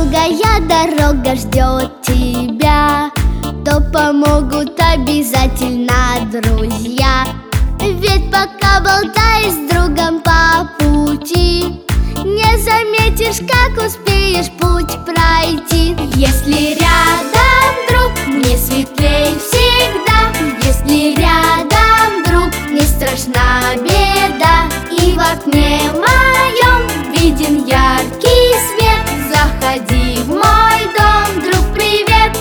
долгая дорога ждет тебя, то помогут обязательно друзья. Ведь пока болтаешь с другом по пути, не заметишь, как успеешь путь пройти. Если рядом друг, мне светлей всегда. Если рядом друг, не страшна беда. И в окне моем виден яркий свет. Заходи в мой дом, друг, привет!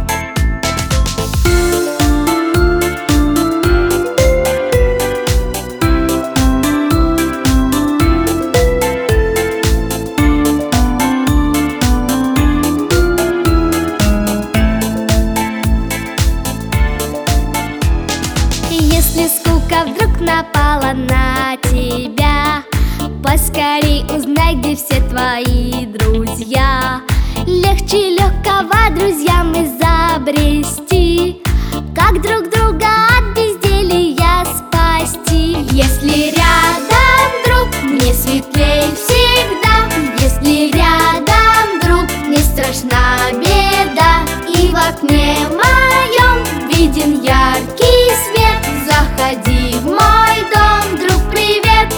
Если скука вдруг напала на тебя, поскорей узнай, где все твои друзья. Легче легкого друзьям изобрести, как друг друга от безделья спасти. Если рядом друг, мне светлей всегда. Если рядом друг, не страшна беда. И в окне моем виден яркий свет. Заходи в мой дом, друг, привет!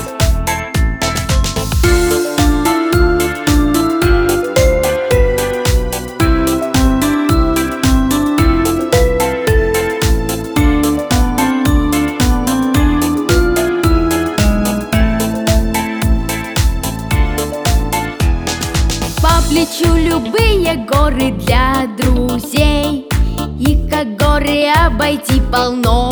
По плечу любые горы для друзей, и как горы обойти полно